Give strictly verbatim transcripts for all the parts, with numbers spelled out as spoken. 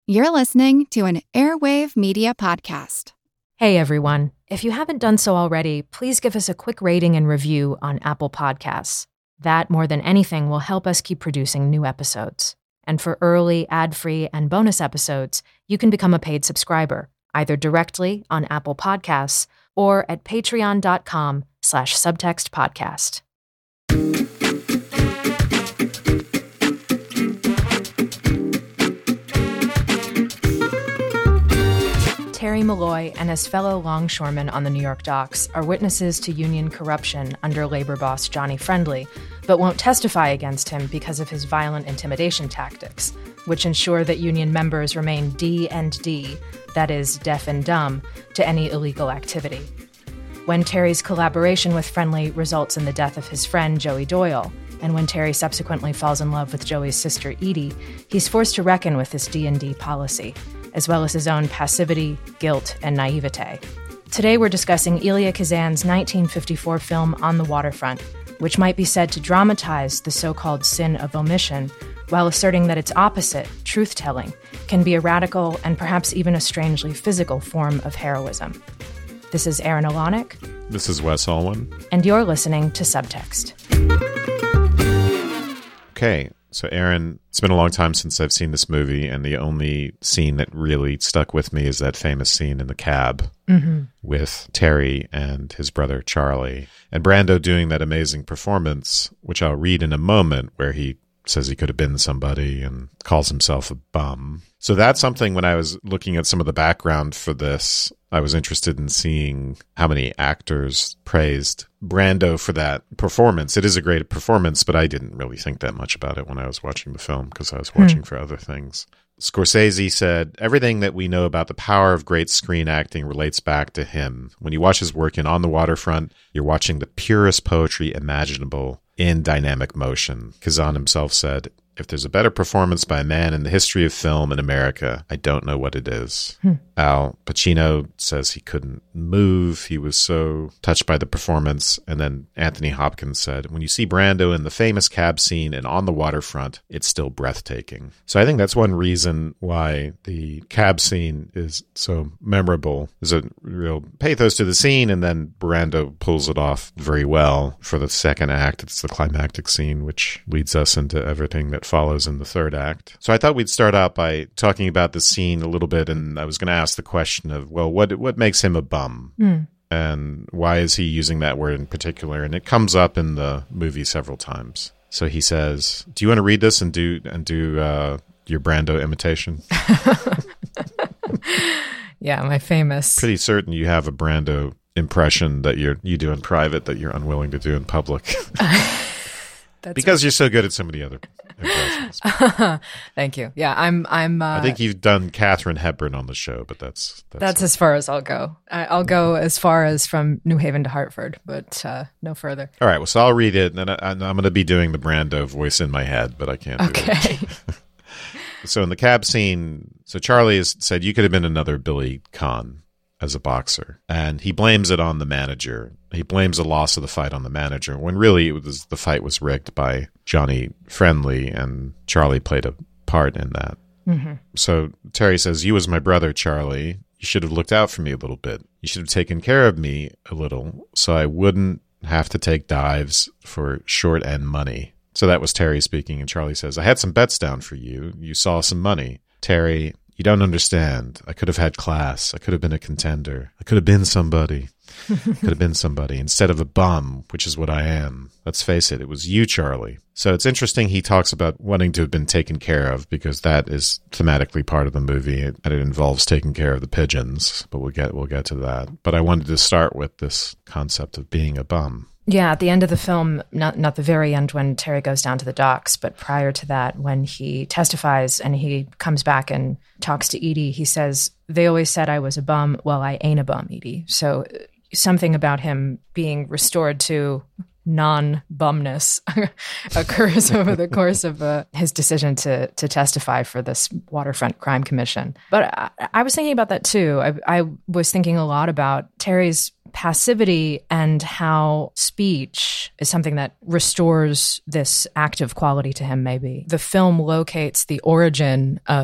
You're listening to an Airwave Media Podcast. Hey everyone. If you haven't done so already, please give us a quick rating and review on Apple Podcasts. That, more than anything, will help us keep producing new episodes. And for early, ad-free, and bonus episodes, you can become a paid subscriber, either directly on Apple Podcasts or at patreon.com slash subtextpodcast. Terry Malloy and his fellow longshoremen on the New York docks are witnesses to union corruption under labor boss Johnny Friendly, but won't testify against him because of his violent intimidation tactics, which ensure that union members remain D and D, that is, deaf and dumb, to any illegal activity. When Terry's collaboration with Friendly results in the death of his friend Joey Doyle, and when Terry subsequently falls in love with Joey's sister Edie, he's forced to reckon with this D and D policy, as well as his own passivity, guilt, and naivete. Today we're discussing Elia Kazan's nineteen fifty-four film On the Waterfront, which might be said to dramatize the so-called sin of omission, while asserting that its opposite, truth-telling, can be a radical and perhaps even a strangely physical form of heroism. This is Erin Alonic. This is Wes Alwan. And you're listening to Subtext. Okay, so Erin, it's been a long time since I've seen this movie, and the only scene that really stuck with me is that famous scene in the cab mm-hmm. with Terry and his brother Charlie. And Brando doing that amazing performance, which I'll read in a moment, where he says he could have been somebody and calls himself a bum. So that's something, when I was looking at some of the background for this, I was interested in seeing how many actors praised Brando for that performance. It is a great performance, but I didn't really think that much about it when I was watching the film because I was watching hmm. for other things. Scorsese said, everything that we know about the power of great screen acting relates back to him. When you watch his work in On the Waterfront, you're watching the purest poetry imaginable in dynamic motion. Kazan himself said, if there's a better performance by a man in the history of film in America, I don't know what it is. Hmm. Al Pacino says he couldn't move. He was so touched by the performance. And then Anthony Hopkins said, when you see Brando in the famous cab scene and On the Waterfront, it's still breathtaking. So I think that's one reason why the cab scene is so memorable. There's a real pathos to the scene, and then Brando pulls it off very well for the second act. It's the climactic scene, which leads us into everything that follows in the third act. So I thought we'd start out by talking about the scene a little bit, and I was going to ask the question of, well, what what makes him a bum? Mm. And why is he using that word in particular? And it comes up in the movie several times. So he says, do you want to read this and do and do uh, your Brando imitation? Yeah, my famous. Pretty certain you have a Brando impression that you're you do in private that you're unwilling to do in public. That's because right. You're so good at so many other impressions. Thank you. Yeah, I'm. I'm. Uh, I think you've done Katharine Hepburn on the show, but that's that's, that's as far as I'll go. I, I'll go as far as from New Haven to Hartford, but uh, no further. All right. Well, so I'll read it, and then I, I'm going to be doing the Brando voice in my head, but I can't. Do okay. it. So in the cab scene, so Charlie has said you could have been another Billy Conn as a boxer, and he blames it on the manager. He blames the loss of the fight on the manager, when really it was the fight was rigged by Johnny Friendly, and Charlie played a part in that. Mm-hmm. So Terry says, you as my brother, Charlie, you should have looked out for me a little bit. You should have taken care of me a little so I wouldn't have to take dives for short end money. So that was Terry speaking, and Charlie says, I had some bets down for you. You saw some money. Terry, you don't understand. I could have had class. I could have been a contender. I could have been somebody. Could have been somebody instead of a bum, which is what I am. Let's face it, it was you, Charlie. So it's interesting he talks about wanting to have been taken care of, because that is thematically part of the movie, and it involves taking care of the pigeons, but we'll get we'll get to that. But I wanted to start with this concept of being a bum. Yeah, at the end of the film, not not the very end when Terry goes down to the docks, but prior to that, when he testifies and he comes back and talks to Edie, he says, they always said I was a bum. Well, I ain't a bum, Edie. So something about him being restored to non-bumness occurs over the course of uh, his decision to to testify for this waterfront crime commission. But I, I was thinking about that too. I, I was thinking a lot about Terry's passivity and how speech is something that restores this active quality to him, maybe. The film locates the origin of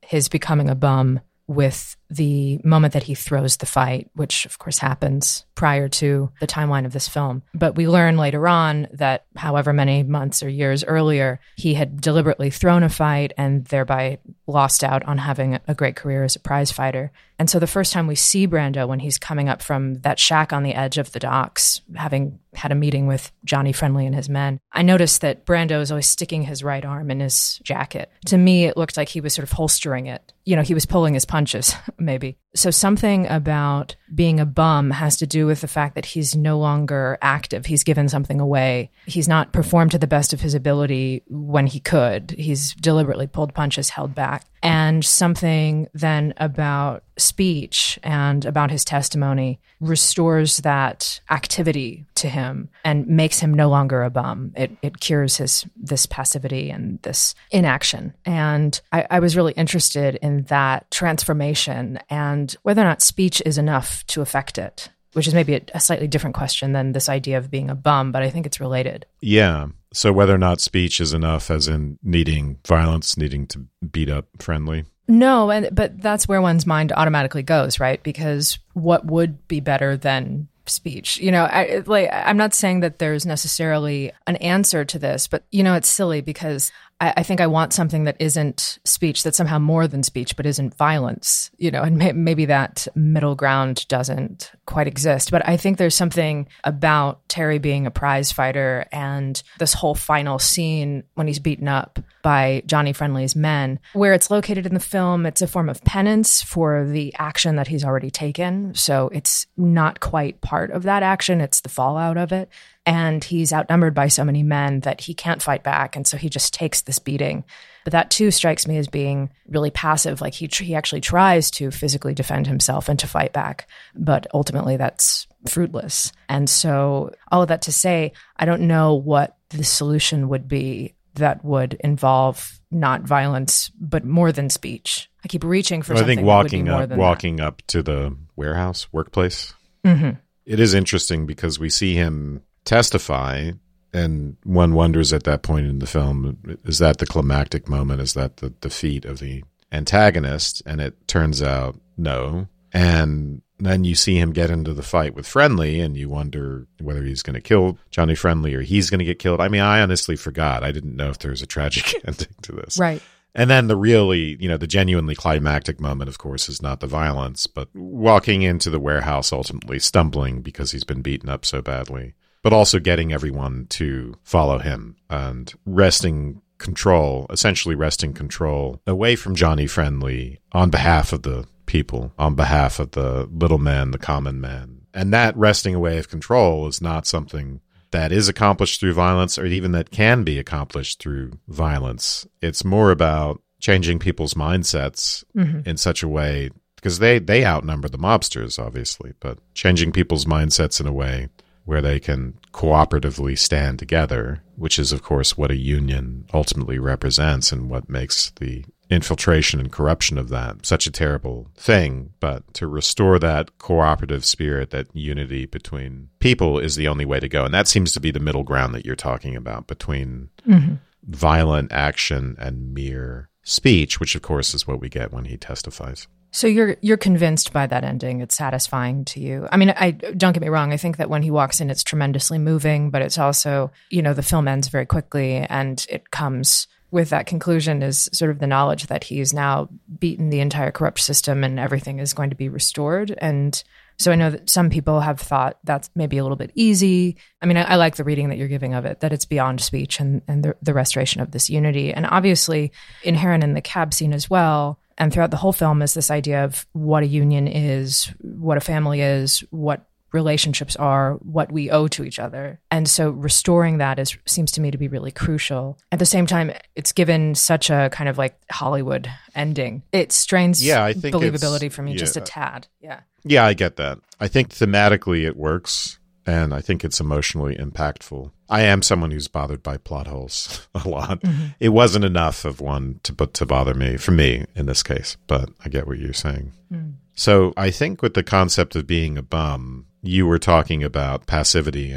his becoming a bum with the moment that he throws the fight, which of course happens prior to the timeline of this film. But we learn later on that however many months or years earlier, he had deliberately thrown a fight and thereby lost out on having a great career as a prize fighter. And so the first time we see Brando, when he's coming up from that shack on the edge of the docks, having had a meeting with Johnny Friendly and his men, I noticed that Brando is always sticking his right arm in his jacket. To me, it looked like he was sort of holstering it. You know, he was pulling his punches, maybe. So something about being a bum has to do with the fact that he's no longer active. He's given something away. He's not performed to the best of his ability when he could. He's deliberately pulled punches, held back. And something then about speech and about his testimony restores that activity to him and makes him no longer a bum. It it cures his this passivity and this inaction. And I, I was really interested in that transformation and whether or not speech is enough to affect it, which is maybe a, a slightly different question than this idea of being a bum, but I think it's related. Yeah. So whether or not speech is enough, as in needing violence, needing to beat up Friendly? No, and but that's where one's mind automatically goes, right? Because what would be better than speech? You know, I, like, I'm not saying that there's necessarily an answer to this, but, you know, it's silly because I, I think I want something that isn't speech, that's somehow more than speech, but isn't violence, you know, and may, maybe that middle ground doesn't quite exist. But I think there's something about Terry being a prize fighter and this whole final scene when he's beaten up by Johnny Friendly's men, where it's located in the film, it's a form of penance for the action that he's already taken. So it's not quite part of that action, it's the fallout of it. And he's outnumbered by so many men that he can't fight back. And so he just takes this beating. But that too strikes me as being really passive. Like he he actually tries to physically defend himself and to fight back. But ultimately that's fruitless. And so all of that to say, I don't know what the solution would be that would involve not violence, but more than speech. I keep reaching for well, something I think walking that would be more up, than walking that. up to the warehouse, workplace. Mm-hmm. It is interesting because we see him testify, and one wonders at that point in the film, is that the climactic moment? Is that the defeat of the antagonist? And it turns out no. And then you see him get into the fight with Friendly, and you wonder whether he's going to kill Johnny Friendly or he's going to get killed. I mean, I honestly forgot. I didn't know if there was a tragic ending to this. Right. And then the really, you know, the genuinely climactic moment, of course, is not the violence, but walking into the warehouse, ultimately stumbling because he's been beaten up so badly, but also getting everyone to follow him and wresting control, essentially wresting control away from Johnny Friendly on behalf of the people, on behalf of the little man, the common man. And that wresting away of control is not something that is accomplished through violence or even that can be accomplished through violence. It's more about changing people's mindsets mm-hmm. in such a way, because they, they outnumber the mobsters, obviously, but changing people's mindsets in a way where they can cooperatively stand together, which is, of course, what a union ultimately represents and what makes the infiltration and corruption of that such a terrible thing. But to restore that cooperative spirit, that unity between people, is the only way to go. And that seems to be the middle ground that you're talking about between mm-hmm. violent action and mere speech, which, of course, is what we get when he testifies. So you're you're convinced by that ending? It's satisfying to you? I mean, I don't get me wrong. I think that when he walks in, it's tremendously moving, but it's also, you know, the film ends very quickly, and it comes with that conclusion is sort of the knowledge that he's now beaten the entire corrupt system and everything is going to be restored. And so I know that some people have thought that's maybe a little bit easy. I mean, I, I like the reading that you're giving of it, that it's beyond speech and, and the, the restoration of this unity. And obviously inherent in the cab scene as well, and throughout the whole film, is this idea of what a union is, what a family is, what relationships are, what we owe to each other. And so restoring that is seems to me to be really crucial. At the same time, it's given such a kind of like Hollywood ending. It strains yeah, I think believability for me yeah. just a tad. Yeah. Yeah, I get that. I think thematically it works, and I think it's emotionally impactful. I am someone who's bothered by plot holes a lot. Mm-hmm. It wasn't enough of one to to bother me, for me in this case, but I get what you're saying. Mm. So I think with the concept of being a bum, you were talking about passivity and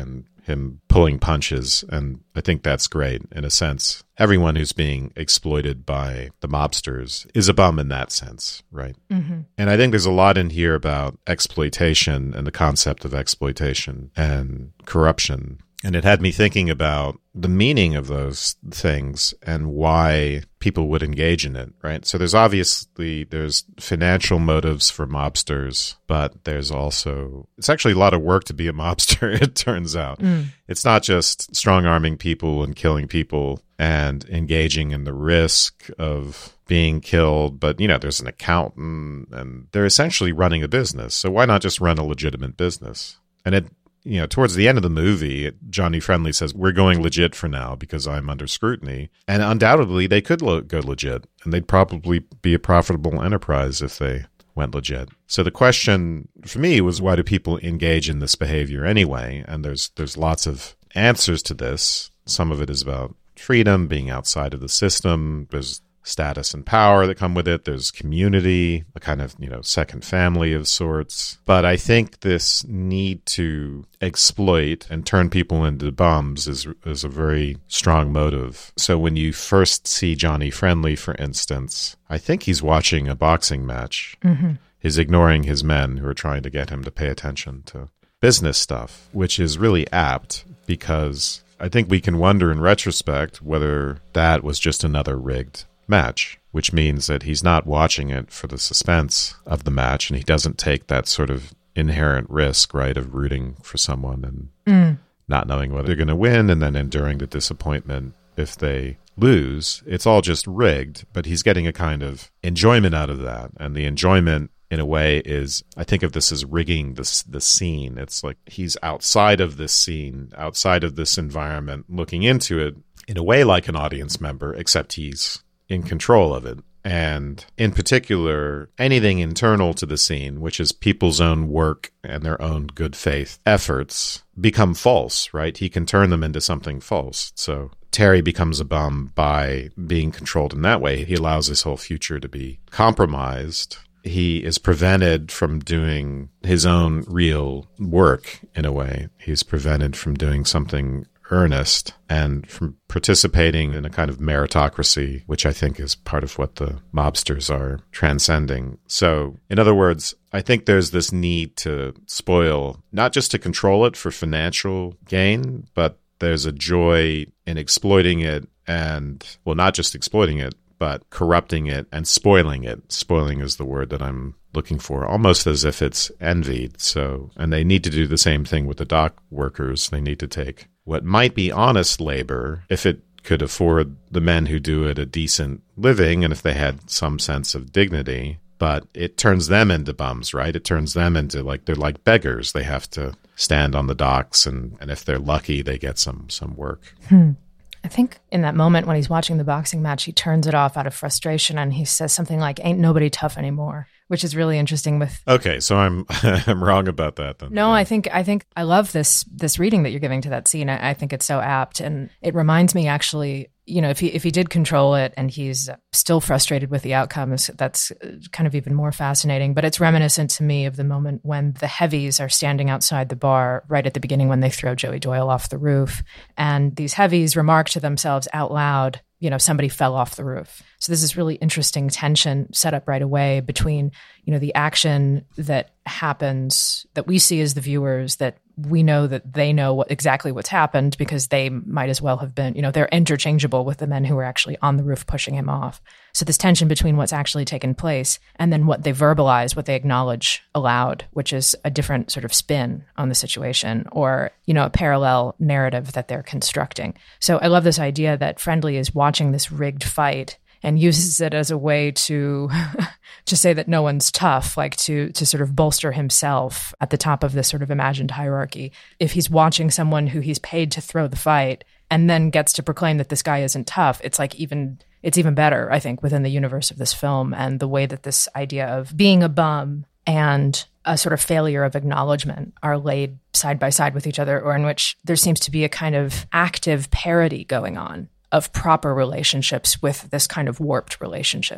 him pulling punches. And I think that's great in a sense. Everyone who's being exploited by the mobsters is a bum in that sense, right? Mm-hmm. And I think there's a lot in here about exploitation and the concept of exploitation and corruption. And it had me thinking about the meaning of those things and why people would engage in it, right? So there's obviously, there's financial motives for mobsters, but there's also, it's actually a lot of work to be a mobster, it turns out. Mm. It's not just strong-arming people and killing people and engaging in the risk of being killed, but, you know, there's an accountant and they're essentially running a business. So why not just run a legitimate business? And it, you know, towards the end of the movie, Johnny Friendly says, we're going legit for now because I'm under scrutiny. And undoubtedly, they could lo- go legit, and they'd probably be a profitable enterprise if they went legit. So the question for me was, why do people engage in this behavior anyway? And there's there's lots of answers to this. Some of it is about freedom, being outside of the system. There's status and power that come with it. There's community, a kind of, you know, second family of sorts. But I think this need to exploit and turn people into bums is is a very strong motive. So when you first see Johnny Friendly, for instance, I think he's watching a boxing match. Mm-hmm. He's ignoring his men who are trying to get him to pay attention to business stuff, which is really apt because I think we can wonder in retrospect whether that was just another rigged match, which means that he's not watching it for the suspense of the match, and he doesn't take that sort of inherent risk, right, of rooting for someone and mm. not knowing whether they're going to win and then enduring the disappointment if they lose. It's all just rigged, but he's getting a kind of enjoyment out of that. And the enjoyment, in a way, is, I think of this as rigging the, the scene. It's like he's outside of this scene, outside of this environment, looking into it in a way like an audience member, except he's in control of it. And in particular, anything internal to the scene, which is people's own work and their own good faith efforts, become false, right? He can turn them into something false. So Terry becomes a bum by being controlled in that way. He allows his whole future to be compromised. He is prevented from doing his own real work, in a way. He's prevented from doing something earnest and from participating in a kind of meritocracy, which I think is part of what the mobsters are transcending. So, in other words, I think there's this need to spoil, not just to control it for financial gain, but there's a joy in exploiting it and, well, not just exploiting it, but corrupting it and spoiling it. Spoiling is the word that I'm looking for, almost as if it's envied. So, and they need to do the same thing with the dock workers. They need to take what might be honest labor, if it could afford the men who do it a decent living and if they had some sense of dignity, but it turns them into bums, right? It turns them into, like, they're like beggars. They have to stand on the docks, and, and if they're lucky, they get some some work. Hmm. I think in that moment when he's watching the boxing match, he turns it off out of frustration and he says something like, "Ain't nobody tough anymore," which is really interesting. With okay, so I'm I'm wrong about that then. No, yeah. I think I think I love this this reading that you're giving to that scene. I, I think it's so apt, and it reminds me actually, you know, if he if he did control it and he's still frustrated with the outcomes, that's kind of even more fascinating. But it's reminiscent to me of the moment when the heavies are standing outside the bar right at the beginning when they throw Joey Doyle off the roof, and these heavies remark to themselves out loud, you know, somebody fell off the roof. So there's this really interesting tension set up right away between, you know, the action that happens that we see as the viewers, that we know that they know what exactly what's happened because they might as well have been, you know, they're interchangeable with the men who were actually on the roof pushing him off. So this tension between what's actually taken place and then what they verbalize, what they acknowledge aloud, which is a different sort of spin on the situation, or, you know, a parallel narrative that they're constructing. So I love this idea that Friendly is watching this rigged fight and uses it as a way to to say that no one's tough, like to to sort of bolster himself at the top of this sort of imagined hierarchy. If he's watching someone who he's paid to throw the fight and then gets to proclaim that this guy isn't tough, it's like even it's even better, I think, within the universe of this film and the way that this idea of being a bum and a sort of failure of acknowledgement are laid side by side with each other, or in which there seems to be a kind of active parody going on of proper relationships with this kind of warped relationship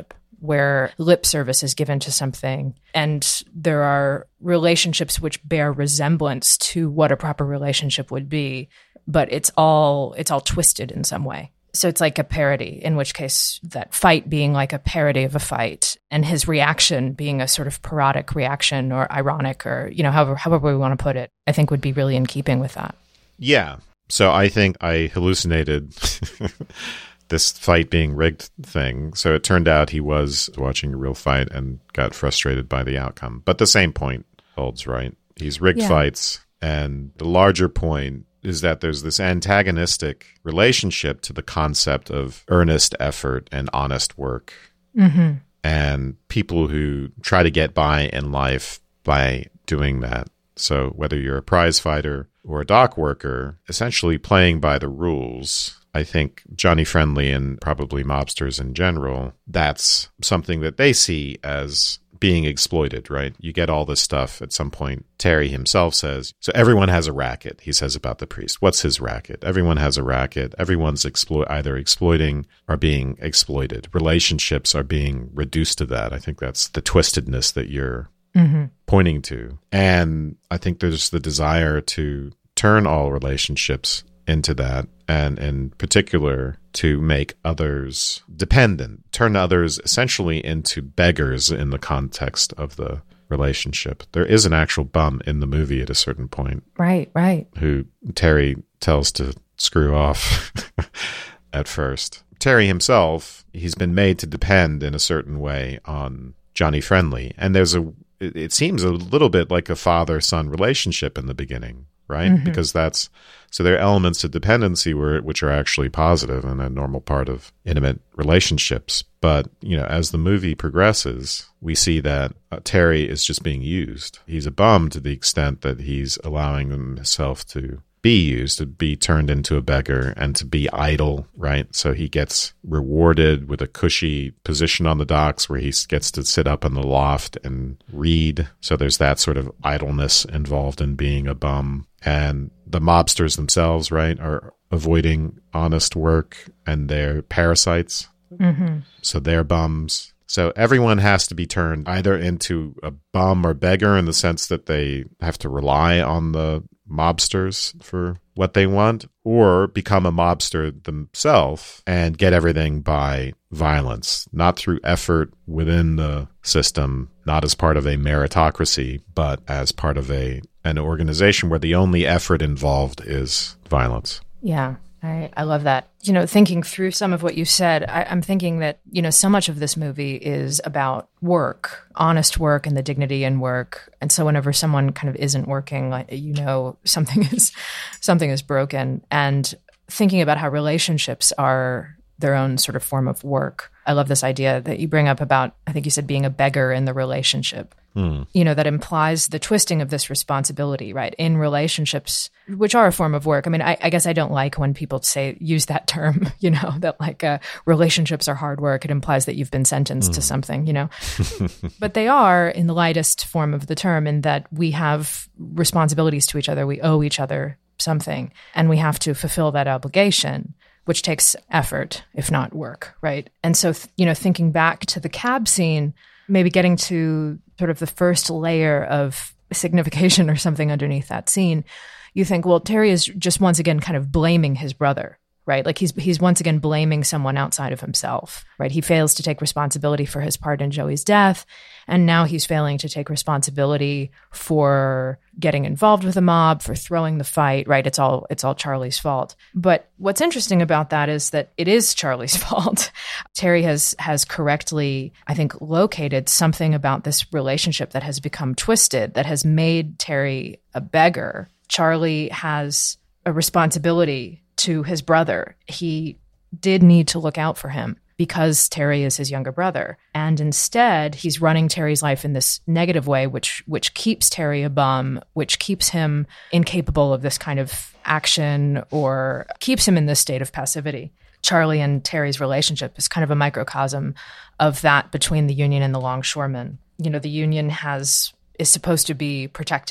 where lip service is given to something, and there are relationships which bear resemblance to what a proper relationship would be, but it's all it's all twisted in some way. So it's like a parody, in which case that fight being like a parody of a fight, and his reaction being a sort of parodic reaction or ironic, or, you know, however, however we want to put it, I think would be really in keeping with that. Yeah. So I think I hallucinated this fight being rigged thing. So it turned out he was watching a real fight and got frustrated by the outcome. But the same point holds, right? He's rigged yeah. fights. And the larger point is that there's this antagonistic relationship to the concept of earnest effort and honest work. Mm-hmm. And people who try to get by in life by doing that. So whether you're a prize fighter or a dock worker, essentially playing by the rules, I think Johnny Friendly and probably mobsters in general, that's something that they see as being exploited, right? You get all this stuff at some point. Terry himself says, so everyone has a racket, he says about the priest. What's his racket? Everyone has a racket. Everyone's explo- either exploiting or being exploited. Relationships are being reduced to that. I think that's the twistedness that you're mm-hmm. pointing to. And I think there's the desire to turn all relationships into that, and in particular to make others dependent, turn others essentially into beggars in the context of the relationship. There is an actual bum in the movie at a certain point. Right, right. Who Terry tells to screw off at first. Terry himself, he's been made to depend in a certain way on Johnny Friendly. And there's a, it seems a little bit like a father-son relationship in the beginning, right? Mm-hmm. Because that's, so there are elements of dependency where, which are actually positive and a normal part of intimate relationships. But, you know, as the movie progresses, we see that uh, Terry is just being used. He's a bum to the extent that he's allowing himself to be used, to be turned into a beggar and to be idle, right? So he gets rewarded with a cushy position on the docks where he gets to sit up in the loft and read. So there's that sort of idleness involved in being a bum. And the mobsters themselves, right, are avoiding honest work, and they're parasites. Mm-hmm. So they're bums. So everyone has to be turned either into a bum or beggar in the sense that they have to rely on the mobsters for what they want, or become a mobster themselves and get everything by violence, not through effort within the system, not as part of a meritocracy, but as part of a an organization where the only effort involved is violence. Yeah. I, I love that. You know, thinking through some of what you said, I, I'm thinking that, you know, so much of this movie is about work, honest work and the dignity in work. And so whenever someone kind of isn't working, like, you know, something is something is broken. And thinking about how relationships are their own sort of form of work. I love this idea that you bring up about, I think you said, being a beggar in the relationship. Hmm. You know, that implies the twisting of this responsibility, right, in relationships, which are a form of work. I mean, I, I guess I don't like when people say, use that term, you know, that like uh, relationships are hard work. It implies that you've been sentenced hmm. to something, you know. But they are in the lightest form of the term, in that we have responsibilities to each other. We owe each other something, and we have to fulfill that obligation, which takes effort, if not work, right? And so, th- you know, thinking back to the cab scene, maybe getting to sort of the first layer of signification or something underneath that scene, you think, well, Terry is just once again kind of blaming his brother, right? Like he's he's once again blaming someone outside of himself, right? He fails to take responsibility for his part in Joey's death, and now he's failing to take responsibility for getting involved with the mob, for throwing the fight, right? It's all it's all Charlie's fault. But what's interesting about that is that it is Charlie's fault. Terry has has correctly, I think, located something about this relationship that has become twisted, that has made Terry a beggar. Charlie has a responsibility to his brother. He did need to look out for him because Terry is his younger brother. And instead, he's running Terry's life in this negative way, which which keeps Terry a bum, which keeps him incapable of this kind of action, or keeps him in this state of passivity. Charlie and Terry's relationship is kind of a microcosm of that between the Union and the Longshoremen. You know, the Union has is supposed to be protecting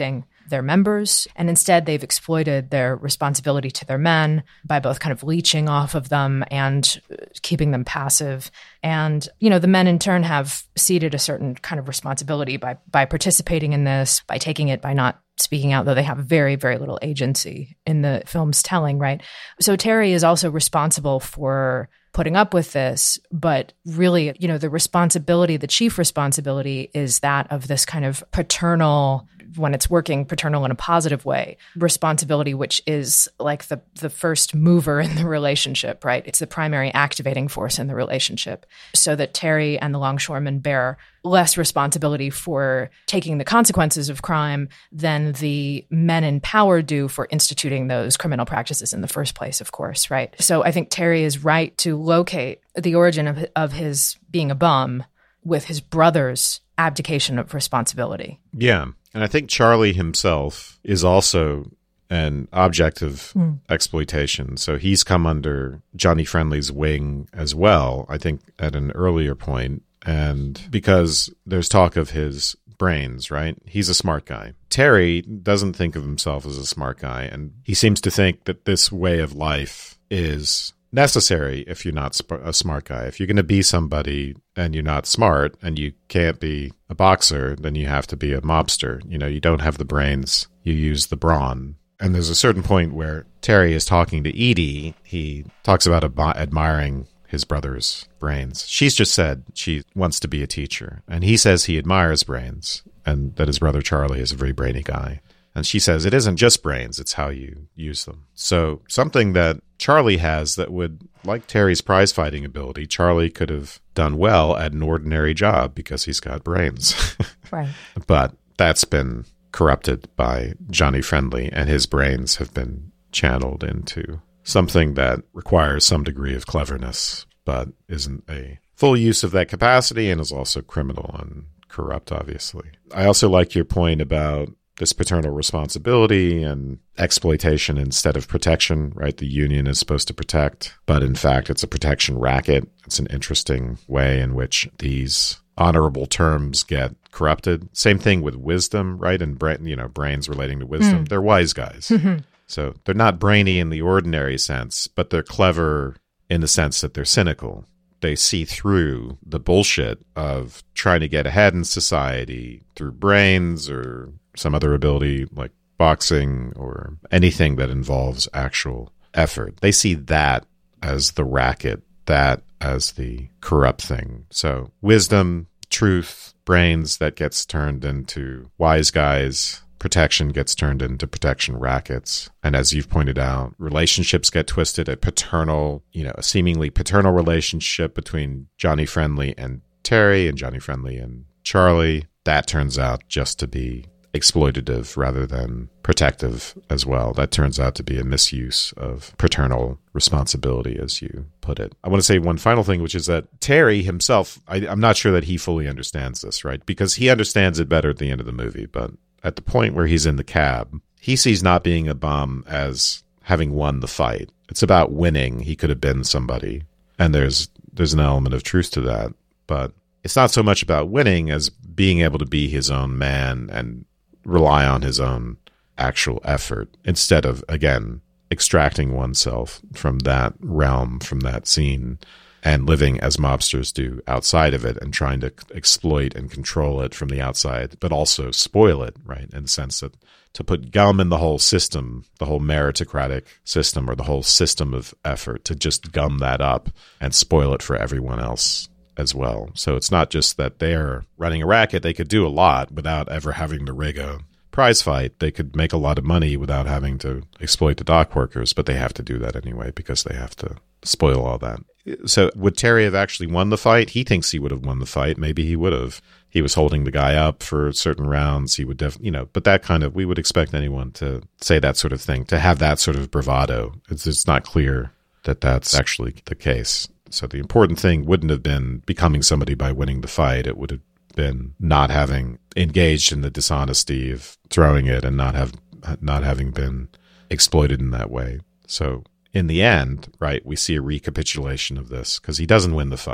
their members. And instead, they've exploited their responsibility to their men by both kind of leeching off of them and keeping them passive. And, you know, the men in turn have ceded a certain kind of responsibility by by participating in this, by taking it, by not speaking out, though they have very, very little agency in the film's telling, right? So Terry is also responsible for putting up with this, but really, you know, the responsibility, the chief responsibility is that of this kind of paternal, when it's working, paternal in a positive way, responsibility, which is like the, the first mover in the relationship, right? It's the primary activating force in the relationship, so that Terry and the longshoremen bear less responsibility for taking the consequences of crime than the men in power do for instituting those criminal practices in the first place, of course, right? So I think Terry is right to locate the origin of, of his being a bum with his brother's abdication of responsibility. Yeah. And I think Charlie himself is also an object of mm. exploitation. So he's come under Johnny Friendly's wing as well, I think at an earlier point. And because there's talk of his brains, right? He's a smart guy. Terry doesn't think of himself as a smart guy. And he seems to think that this way of life is necessary if you're not sp- a smart guy. If you're going to be somebody and you're not smart and you can't be a boxer, then you have to be a mobster. You know, you don't have the brains, you use the brawn. And there's a certain point where Terry is talking to Edie. He talks about ab- admiring his brother's brains. She's just said she wants to be a teacher. And he says he admires brains and that his brother Charlie is a very brainy guy. And she says it isn't just brains, it's how you use them. So something that Charlie has that would, like Terry's prize fighting ability, Charlie could have done well at an ordinary job because he's got brains. Right. But that's been corrupted by Johnny Friendly, and his brains have been channeled into something that requires some degree of cleverness, but isn't a full use of that capacity and is also criminal and corrupt, obviously. I also like your point about this paternal responsibility and exploitation instead of protection, right? The union is supposed to protect, but in fact, it's a protection racket. It's an interesting way in which these honorable terms get corrupted. Same thing with wisdom, right? And bra- you know, brains relating to wisdom. Mm. They're wise guys. Mm-hmm. So they're not brainy in the ordinary sense, but they're clever in the sense that they're cynical. They see through the bullshit of trying to get ahead in society through brains or some other ability like boxing or anything that involves actual effort. They see that as the racket, that as the corrupt thing. So wisdom, truth, brains, that gets turned into wise guys. Protection gets turned into protection rackets. And as you've pointed out, relationships get twisted. A paternal, you know, a seemingly paternal relationship between Johnny Friendly and Terry and Johnny Friendly and Charlie, that turns out just to be exploitative rather than protective as well. That turns out to be a misuse of paternal responsibility, as you put it. I want to say one final thing, which is that Terry himself, I, I'm not sure that he fully understands this, right? Because he understands it better at the end of the movie, but at the point where he's in the cab, he sees not being a bum as having won the fight. It's about winning. He could have been somebody. And there's there's an element of truth to that. But it's not so much about winning as being able to be his own man and rely on his own actual effort instead of, again, extracting oneself from that realm, from that scene, and living as mobsters do outside of it and trying to exploit and control it from the outside, but also spoil it, right? In the sense that to put gum in the whole system, the whole meritocratic system or the whole system of effort, to just gum that up and spoil it for everyone else as well. So it's not just that they're running a racket. They could do a lot without ever having to rig a prize fight. They could make a lot of money without having to exploit the dock workers, but they have to do that anyway because they have to spoil all that. So would Terry have actually won the fight? He thinks he would have won the fight. Maybe he would have. He was holding the guy up for certain rounds. He would definitely, you know, but that kind of, we would expect anyone to say that sort of thing, to have that sort of bravado. It's, it's not clear that that's actually the case. So the important thing wouldn't have been becoming somebody by winning the fight. It would have been not having engaged in the dishonesty of throwing it and not have not having been exploited in that way. So in the end, right, we see a recapitulation of this because he doesn't win the fight.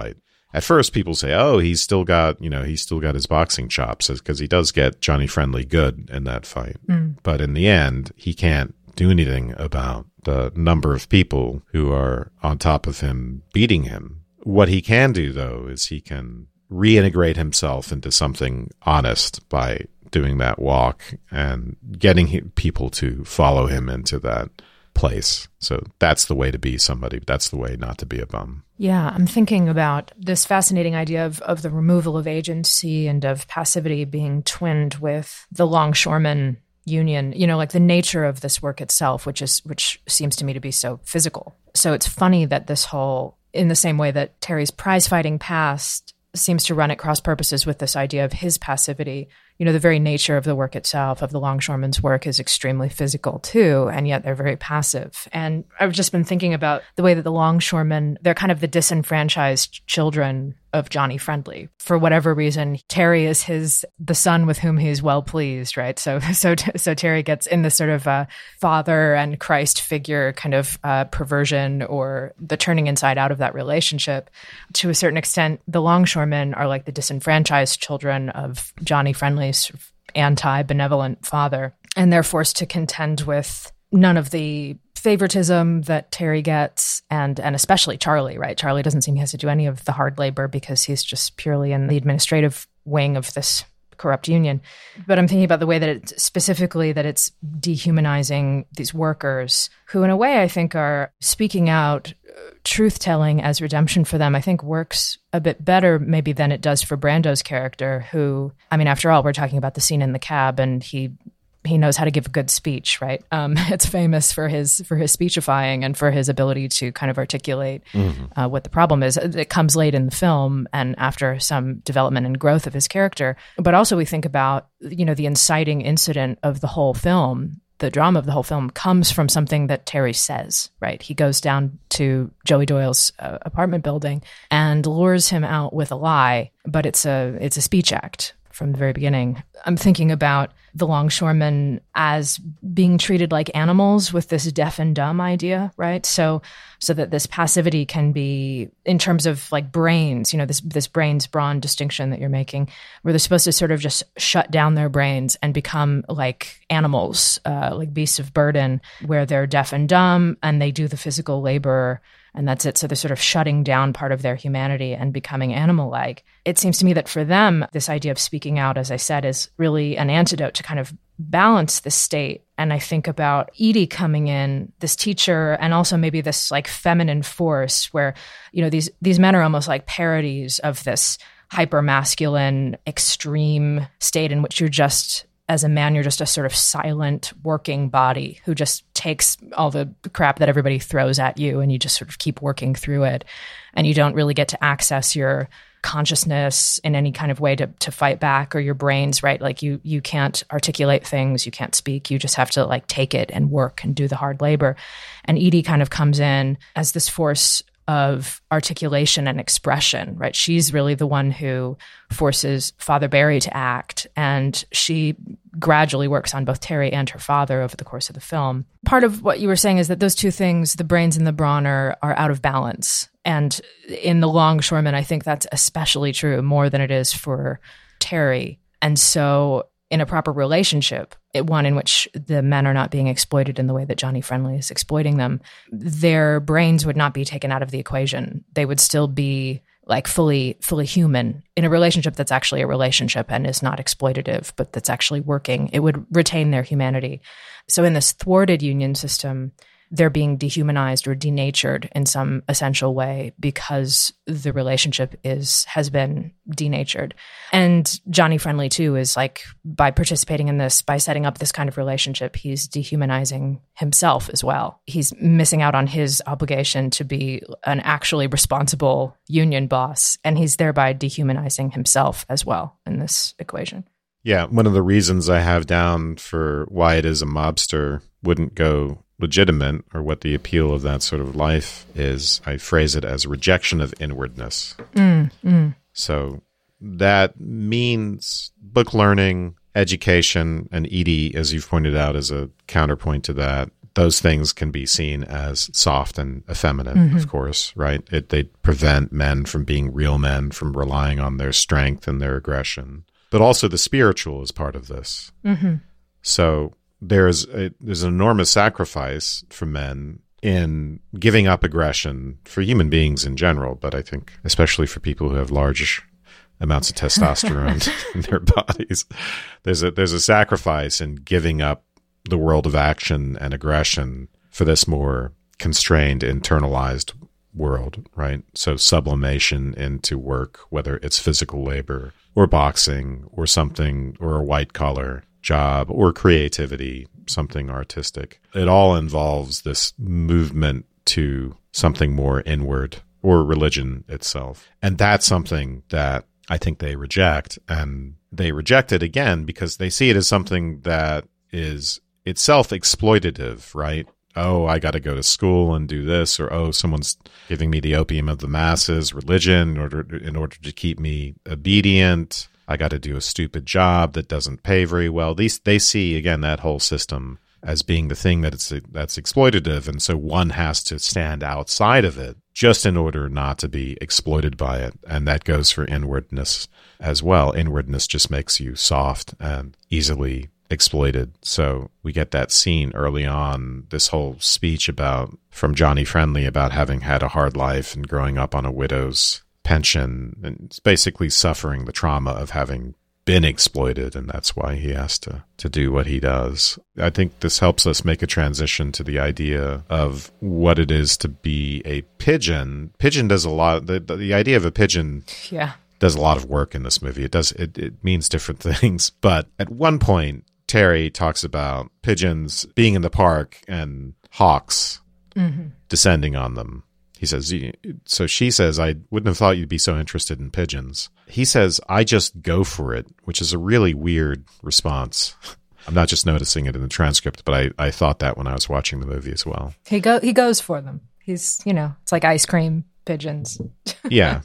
at first people say, oh, he's still got, you know, he's still got his boxing chops, because he does get Johnny Friendly good in that fight. Mm. But in the end, he can't do anything about the number of people who are on top of him beating him. What he can do, though, is he can reintegrate himself into something honest by doing that walk and getting he- people to follow him into that place. So that's the way to be somebody. That's the way not to be a bum. Yeah, I'm thinking about this fascinating idea of, of the removal of agency and of passivity being twinned with the longshoreman union, you know, like the nature of this work itself, which is which seems to me to be so physical. So it's funny that this whole, in the same way that Terry's prize-fighting past seems to run at cross purposes with this idea of his passivity. You know, the very nature of the work itself, of the longshoreman's work, is extremely physical too, and yet they're very passive. And I've just been thinking about the way that the longshoremen, they're kind of the disenfranchised children of Johnny Friendly. For whatever reason, Terry is his the son with whom he's well pleased, right? So, so, so Terry gets in this sort of uh, father and Christ figure kind of uh, perversion, or the turning inside out of that relationship. To a certain extent, the longshoremen are like the disenfranchised children of Johnny Friendly's anti-benevolent father, and they're forced to contend with none of the favoritism that Terry gets, and and especially Charlie, right? Charlie doesn't seem he has to do any of the hard labor because he's just purely in the administrative wing of this corrupt union. But I'm thinking about the way that it's specifically that it's dehumanizing these workers who, in a way, I think are speaking out. Truth-telling as redemption for them, I think, works a bit better maybe than it does for Brando's character, who, I mean, after all, we're talking about the scene in the cab, and he he knows how to give a good speech, right? Um, it's famous for his for his speechifying and for his ability to kind of articulate mm-hmm. uh, what the problem is. It comes late in the film and after some development and growth of his character. But also we think about, you know, the inciting incident of the whole film. The drama of the whole film comes from something that Terry says, right? He goes down to Joey Doyle's uh, apartment building and lures him out with a lie, but it's a it's a speech act from the very beginning. I'm thinking about the longshoremen as being treated like animals with this deaf and dumb idea, right? So so that this passivity can be, in terms of like brains, you know, this this brains brawn distinction that you're making, where they're supposed to sort of just shut down their brains and become like animals, uh, like beasts of burden, where they're deaf and dumb and they do the physical labor. And that's it. So they're sort of shutting down part of their humanity and becoming animal-like. It seems to me that for them, this idea of speaking out, as I said, is really an antidote to kind of balance the state. And I think about Edie coming in, this teacher, and also maybe this like feminine force where, you know, these these men are almost like parodies of this hyper-masculine, extreme state in which you're just, as a man, you're just a sort of silent working body who just takes all the crap that everybody throws at you and you just sort of keep working through it. And you don't really get to access your consciousness in any kind of way to, to fight back, or your brains, right? Like you you can't articulate things, you can't speak, you just have to like take it and work and do the hard labor. And Edie kind of comes in as this force of articulation and expression, right? She's really the one who forces Father Barry to act, and she gradually works on both Terry and her father over the course of the film. Part of what you were saying is that those two things, the brains and the brawn, are, are out of balance. And in The Longshoreman, I think that's especially true, more than it is for Terry. And so in a proper relationship, one in which the men are not being exploited in the way that Johnny Friendly is exploiting them, their brains would not be taken out of the equation. They would still be like fully, fully human in a relationship that's actually a relationship and is not exploitative, but that's actually working. It would retain their humanity. So in this thwarted union system, they're being dehumanized or denatured in some essential way because the relationship is has been denatured. And Johnny Friendly, too, is like, by participating in this, by setting up this kind of relationship, he's dehumanizing himself as well. He's missing out on his obligation to be an actually responsible union boss, and he's thereby dehumanizing himself as well in this equation. Yeah, one of the reasons I have down for why it is a mobster wouldn't go legitimate, or what the appeal of that sort of life is, I phrase it as rejection of inwardness. Mm, mm. So that means book learning, education, and Edie, as you've pointed out, as a counterpoint to that, those things can be seen as soft and effeminate, mm-hmm. of course, right? It, they prevent men from being real men, from relying on their strength and their aggression. But also the spiritual is part of this. Mm-hmm. So there's a, there's an enormous sacrifice for men in giving up aggression for human beings in general, but I think especially for people who have large amounts of testosterone in their bodies, there's a there's a sacrifice in giving up the world of action and aggression for this more constrained, internalized world, right? So sublimation into work, whether it's physical labor or boxing or something, or a white collar job or creativity, something artistic. It all involves this movement to something more inward, or religion itself. And that's something that I think they reject. And they reject it again because they see it as something that is itself exploitative, right? Oh, I got to go to school and do this, or oh, someone's giving me the opium of the masses, religion, in order in order to keep me obedient. I got to do a stupid job that doesn't pay very well. These they see again that whole system as being the thing that it's that's exploitative, and so one has to stand outside of it just in order not to be exploited by it. And that goes for inwardness as well. Inwardness just makes you soft and easily exploited. So we get that scene early on, this whole speech about from Johnny Friendly about having had a hard life and growing up on a widow's pension, and it's basically suffering the trauma of having been exploited, and that's why he has to to do what he does. I think this helps us make a transition to the idea of what it is to be a pigeon. Pigeon does a lot. The the, the idea of a pigeon, yeah, does a lot of work in this movie. It does it, it means different things, but at one point Terry talks about pigeons being in the park and hawks mm-hmm. descending on them. He says, so she says, I wouldn't have thought you'd be so interested in pigeons. He says, I just go for it, which is a really weird response. I'm not just noticing it in the transcript, but I, I thought that when I was watching the movie as well. He go he goes for them. He's, you know, it's like ice cream pigeons. Yeah.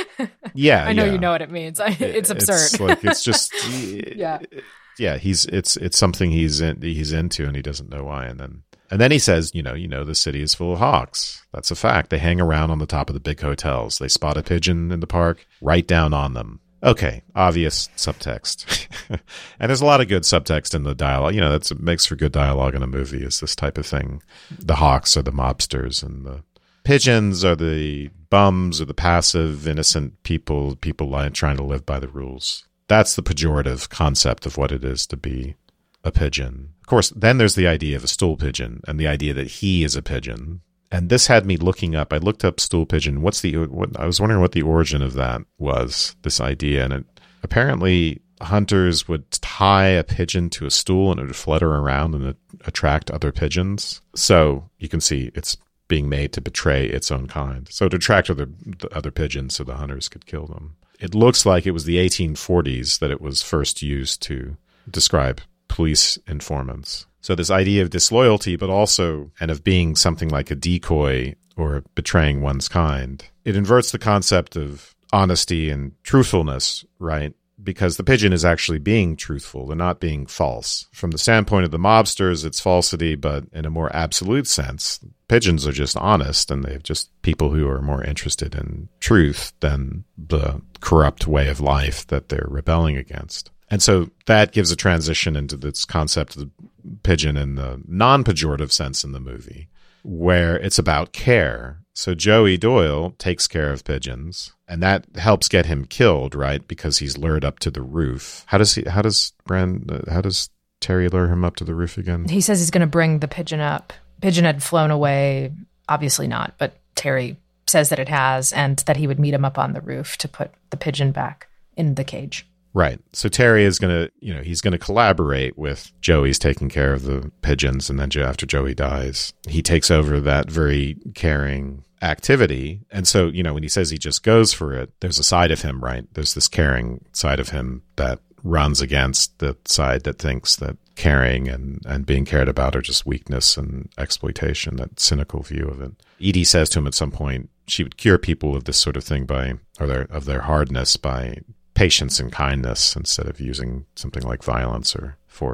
Yeah. I know yeah. you know what it means. It's absurd. It's like, it's just, yeah. Yeah. He's, it's, it's something he's in, he's into, and he doesn't know why. And then, And then he says, you know, you know, the city is full of hawks. That's a fact. They hang around on the top of the big hotels. They spot a pigeon in the park, right down on them. Okay, obvious subtext. And there's a lot of good subtext in the dialogue. You know, that's what makes for good dialogue in a movie, is this type of thing. The hawks are the mobsters, and the pigeons are the bums or the passive, innocent people, people like trying to live by the rules. That's the pejorative concept of what it is to be a pigeon. Of course, then there's the idea of a stool pigeon, and the idea that he is a pigeon. And this had me looking up. I looked up stool pigeon. What's the? What, I was wondering what the origin of that was. This idea, and it apparently hunters would tie a pigeon to a stool, and it would flutter around and it, attract other pigeons. So you can see it's being made to betray its own kind. So to attract other the other pigeons, so the hunters could kill them. It looks like it was the eighteen forties that it was first used to describe police informants. So this idea of disloyalty, but also, and of being something like a decoy or betraying one's kind, it inverts the concept of honesty and truthfulness, right? Because the pigeon is actually being truthful. They're not being false. From the standpoint of the mobsters, it's falsity, but in a more absolute sense, pigeons are just honest, and they're just people who are more interested in truth than the corrupt way of life that they're rebelling against. And so that gives a transition into this concept of the pigeon in the non-pejorative sense in the movie, where it's about care. So Joey Doyle takes care of pigeons, and that helps get him killed, right? Because he's lured up to the roof. How does he? How does Brand? How does Terry lure him up to the roof again? He says he's going to bring the pigeon up. Pigeon had flown away. Obviously not, but Terry says that it has, and that he would meet him up on the roof to put the pigeon back in the cage. Right. So Terry is going to, you know, he's going to collaborate with Joey's taking care of the pigeons. And then after Joey dies, he takes over that very caring activity. And so, you know, when he says he just goes for it, there's a side of him, right? There's this caring side of him that runs against the side that thinks that caring and, and being cared about are just weakness and exploitation, that cynical view of it. Edie says to him at some point, she would cure people of this sort of thing by, or their, of their hardness by patience and kindness instead of using something like violence or force.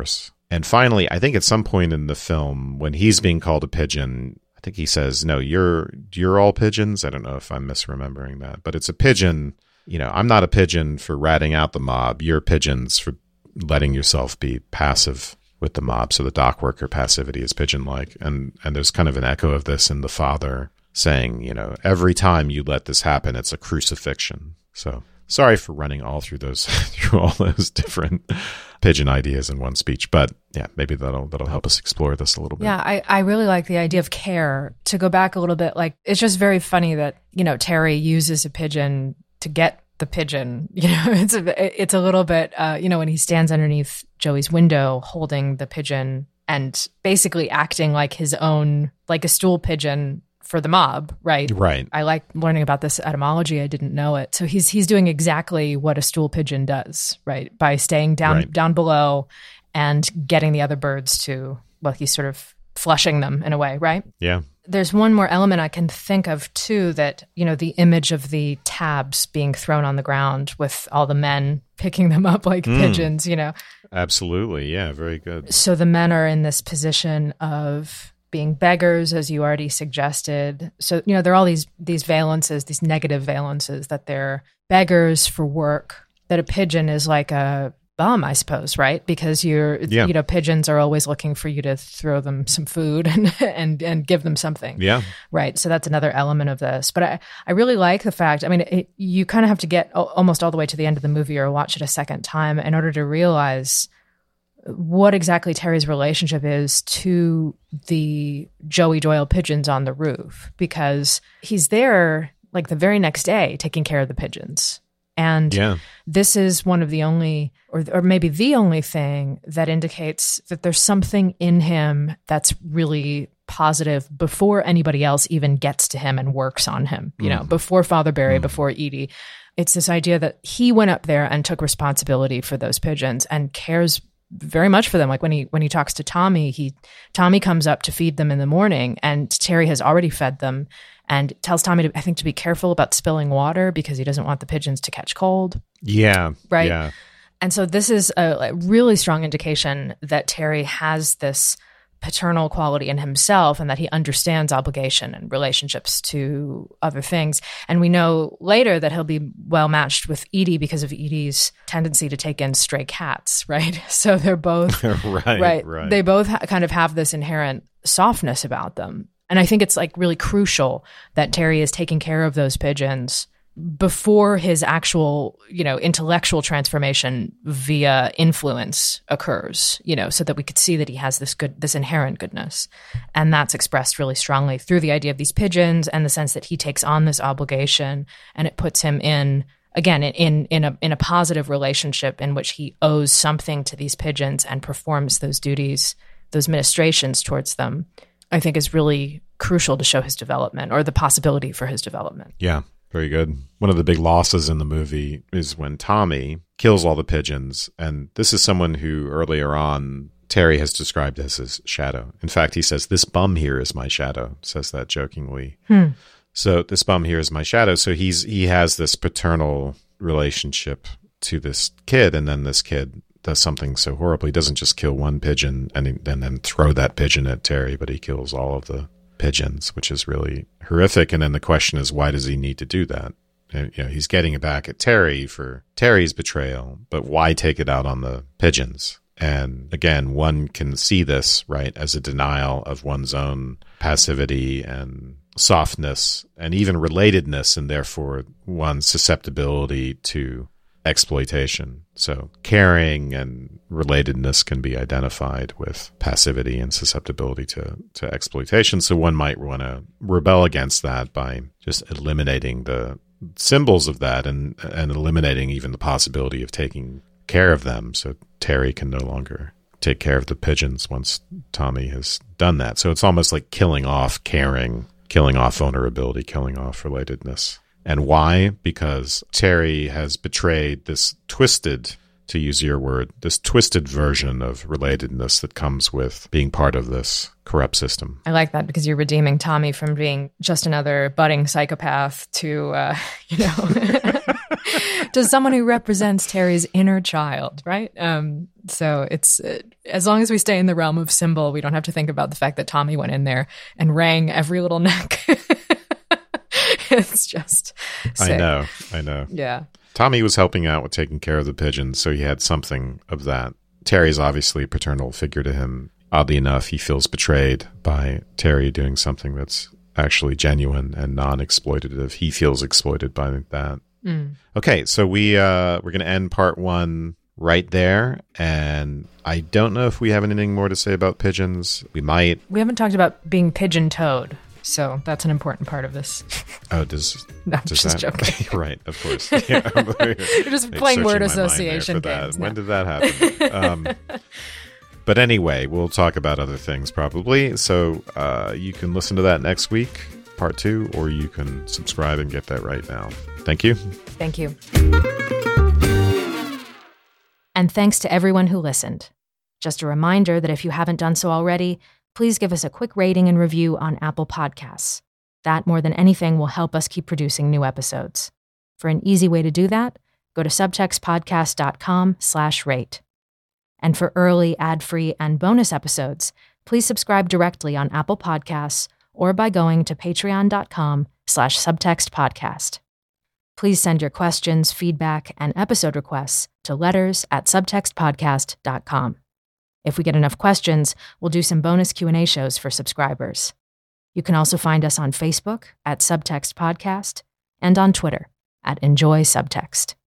And finally, I think at some point in the film, when he's being called a pigeon, I think he says, no, you're you're all pigeons. I don't know if I'm misremembering that, but it's a pigeon. You know, I'm not a pigeon for ratting out the mob. You're pigeons for letting yourself be passive with the mob. So the dock worker passivity is pigeon-like. And, and there's kind of an echo of this in the father saying, you know, every time you let this happen, it's a crucifixion. So sorry for running all through those, through all those different pigeon ideas in one speech, but yeah, maybe that'll that'll help us explore this a little bit. Yeah, I, I really like the idea of care. To go back a little bit, like, it's just very funny that, you know, Terry uses a pigeon to get the pigeon. You know, it's a it's a little bit, uh, you know, when he stands underneath Joey's window holding the pigeon and basically acting like his own, like a stool pigeon for the mob, right? Right. I like learning about this etymology. I didn't know it. So he's he's doing exactly what a stool pigeon does, right? By staying down Right. down below and getting the other birds to, well, he's sort of flushing them in a way, right? Yeah. There's one more element I can think of too, that, you know, the image of the tabs being thrown on the ground with all the men picking them up like Mm. pigeons, you know. Absolutely. Yeah, very good. So the men are in this position of being beggars, as you already suggested. So, you know, there are all these these valences, these negative valences, that they're beggars for work, that a pigeon is like a bum, I suppose, right? Because you're, Yeah. you know, pigeons are always looking for you to throw them some food and and, and give them something. Yeah. Right. So that's another element of this. But I, I really like the fact, I mean, it, you kind of have to get al- almost all the way to the end of the movie or watch it a second time in order to realize what exactly Terry's relationship is to the Joey Doyle pigeons on the roof, because he's there like the very next day taking care of the pigeons. And Yeah. this is one of the only, or, or maybe the only thing that indicates that there's something in him that's really positive before anybody else even gets to him and works on him, you know, before Father Barry, before Edie. It's this idea that he went up there and took responsibility for those pigeons and cares very much for them. Like when he when he talks to Tommy, he Tommy comes up to feed them in the morning, and Terry has already fed them and tells Tommy to, I think, to be careful about spilling water because he doesn't want the pigeons to catch cold. Yeah. Right. Yeah. And so this is a, a really strong indication that Terry has this paternal quality in himself and that he understands obligation and relationships to other things. And we know later that he'll be well matched with Edie because of Edie's tendency to take in stray cats, right? So they're both, right. right, Right. they both ha- kind of have this inherent softness about them. And I think it's like really crucial that Terry is taking care of those pigeons before his actual, you know, intellectual transformation via influence occurs, you know, so that we could see that he has this good, this inherent goodness. And that's expressed really strongly through the idea of these pigeons and the sense that he takes on this obligation, and it puts him in, again, in, in a, in a positive relationship in which he owes something to these pigeons and performs those duties, those ministrations towards them, I think is really crucial to show his development, or the possibility for his development. Yeah. Very good. One of the big losses in the movie is when Tommy kills all the pigeons. And this is someone who earlier on Terry has described as his shadow. In fact, he says, this bum here is my shadow, says that jokingly. Hmm. So this bum here is my shadow. So he's he has this paternal relationship to this kid. And then this kid does something so horrible. He doesn't just kill one pigeon and, and then throw that pigeon at Terry, but he kills all of the pigeons, which is really horrific. And then the question is, why does he need to do that? And, you know, he's getting it back at Terry for Terry's betrayal, but why take it out on the pigeons? And again, one can see this, right, as a denial of one's own passivity and softness and even relatedness, and therefore one's susceptibility to exploitation. So caring and relatedness can be identified with passivity and susceptibility to, to exploitation. So one might want to rebel against that by just eliminating the symbols of that and, and eliminating even the possibility of taking care of them. So Terry can no longer take care of the pigeons once Tommy has done that. So it's almost like killing off caring, killing off vulnerability, killing off relatedness. And why? Because Terry has betrayed this twisted, to use your word, this twisted version of relatedness that comes with being part of this corrupt system. I like that, because you're redeeming Tommy from being just another budding psychopath to, uh, you know, to someone who represents Terry's inner child, right? Um, so it's uh, as long as we stay in the realm of symbol, we don't have to think about the fact that Tommy went in there and rang every little neck. It's just sick. I know, I know. Yeah. Tommy was helping out with taking care of the pigeons, so he had something of that. Terry's obviously a paternal figure to him. Oddly enough, he feels betrayed by Terry doing something that's actually genuine and non-exploitative. He feels exploited by that. Mm. Okay, so we, uh, we're going to end part one right there, and I don't know if we have anything more to say about pigeons. We might. We haven't talked about being pigeon-toed, so that's an important part of this. Oh, does, no, I'm does just that... joking. Right, of course. Yeah, You're just playing word association games. When did that happen? um, but anyway, we'll talk about other things probably. So uh, you can listen to that next week, part two, or you can subscribe and get that right now. Thank you. Thank you. And thanks to everyone who listened. Just a reminder that if you haven't done so already, please give us a quick rating and review on Apple Podcasts. That, more than anything, will help us keep producing new episodes. For an easy way to do that, go to subtextpodcast.com slash rate. And for early, ad-free, and bonus episodes, please subscribe directly on Apple Podcasts or by going to patreon.com slash subtextpodcast. Please send your questions, feedback, and episode requests to letters at subtextpodcast dot com. If we get enough questions, we'll do some bonus Q and A shows for subscribers. You can also find us on Facebook at Subtext Podcast and on Twitter at Enjoy Subtext.